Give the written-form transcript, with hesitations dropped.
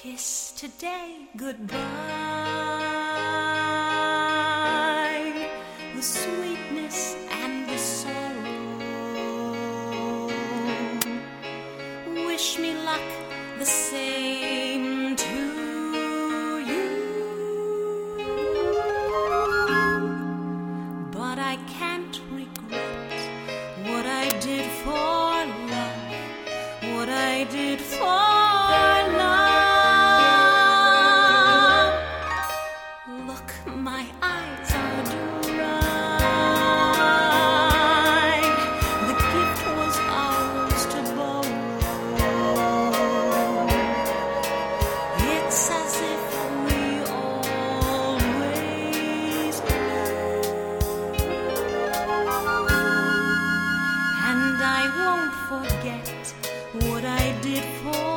kiss today goodbye. The sweetness and the sorrow. Wish me luck the same to you. But I can't regret what I did for love, what I did for love. Look, my eyes are dry. The gift was ours to borrow. It's as if we always knew. And I won't forget what I did for